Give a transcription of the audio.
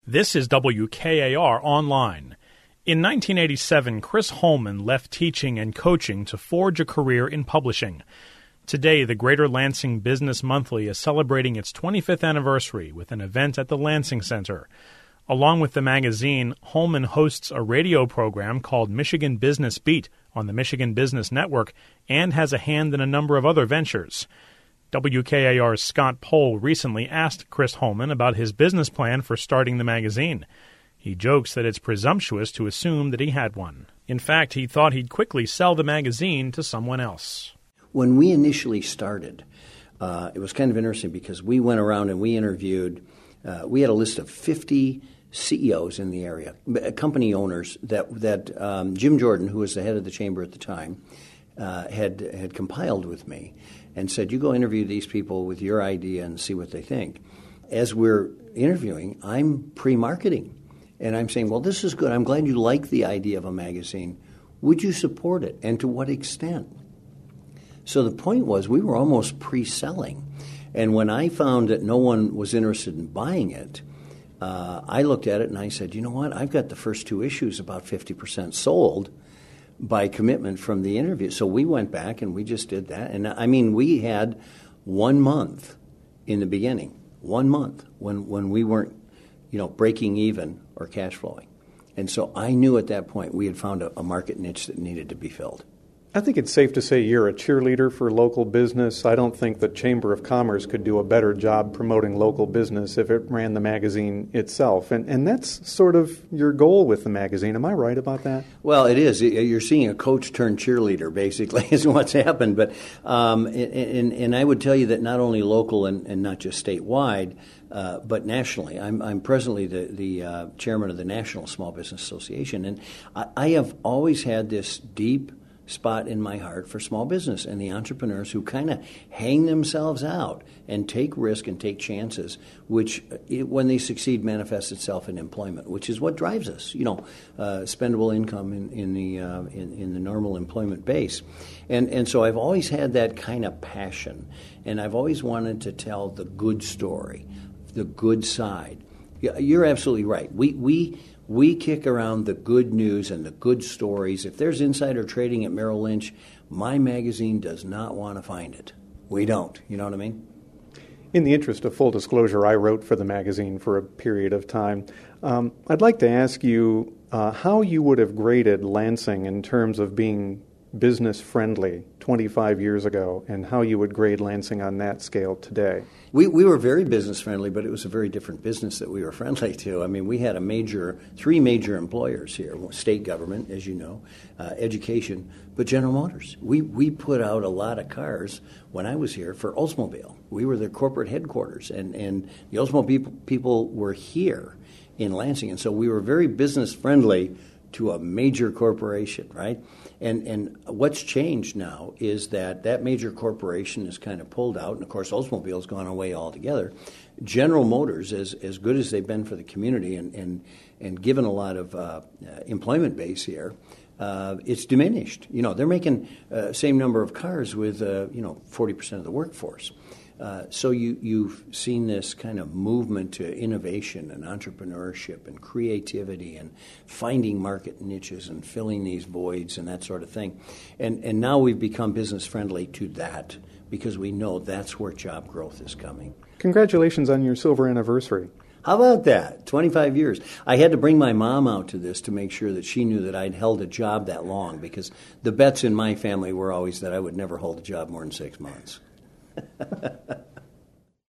This is WKAR Online. In 1987, Chris Holman left teaching and coaching to forge a career in publishing. Today, the Greater Lansing Business Monthly is celebrating its 25th anniversary with an event at the Lansing Center. Along with the magazine, Holman hosts a radio program called Michigan Business Beat on the Michigan Business Network and has a hand in a number of other ventures. WKAR's Scott Pohl recently asked Chris Holman about his business plan for starting the magazine. He jokes that it's presumptuous to assume that he had one. In fact, he thought he'd quickly sell the magazine to someone else. When we initially started, it was kind of interesting because we went around and we interviewed, we had a list of 50 CEOs in the area, company owners that Jim Jordan, who was the head of the chamber at the time, had compiled with me and said, you go interview these people with your idea and see what they think. As we're interviewing, I'm pre-marketing. And I'm saying, well, this is good. I'm glad you like the idea of a magazine. Would you support it? And to what extent? So the point was we were almost pre-selling. And when I found that no one was interested in buying it, I looked at it and I said, you know what? I've got the first two issues about 50% sold by commitment from the interview. So we went back and we just did that. And I mean, we had 1 month in the beginning, 1 month when we weren't, breaking even or cash flowing. And so I knew at that point we had found a market niche that needed to be filled. I think it's safe to say you're a cheerleader for local business. I don't think the Chamber of Commerce could do a better job promoting local business if it ran the magazine itself. And that's sort of your goal with the magazine. Am I right about that? Well, it is. You're seeing a coach turn cheerleader, basically, is what's happened. But and I would tell you that not only local and not just statewide, but nationally. I'm presently the chairman of the National Small Business Association. And I have always had this deep spot in my heart for small business and the entrepreneurs who kind of hang themselves out and take risk and take chances, which when they succeed manifests itself in employment, which is what drives us. Spendable income in the normal employment base, and so I've always had that kind of passion, and I've always wanted to tell the good story, the good side. You're absolutely right. We kick around the good news and the good stories. If there's insider trading at Merrill Lynch, my magazine does not want to find it. We don't. You know what I mean? In the interest of full disclosure, I wrote for the magazine for a period of time. I'd like to ask you how you would have graded Lansing in terms of being business-friendly 25 years ago, and how you would grade Lansing on that scale today. We were very business-friendly, but it was a very different business that we were friendly to. I mean, we had three major employers here, state government, as you know, education, but General Motors. We put out a lot of cars when I was here for Oldsmobile. We were their corporate headquarters, and the Oldsmobile people were here in Lansing, and so we were very business-friendly to a major corporation, right? And what's changed now is that major corporation is kind of pulled out, and of course Oldsmobile's gone away altogether. General Motors, as good as they've been for the community and given a lot of employment base here, it's diminished. They're making same number of cars with 40% of the workforce. So you've seen this kind of movement to innovation and entrepreneurship and creativity and finding market niches and filling these voids and that sort of thing. And now we've become business friendly to that because we know that's where job growth is coming. Congratulations on your silver anniversary. How about that? 25 years. I had to bring my mom out to this to make sure that she knew that I'd held a job that long, because the bets in my family were always that I would never hold a job more than 6 months.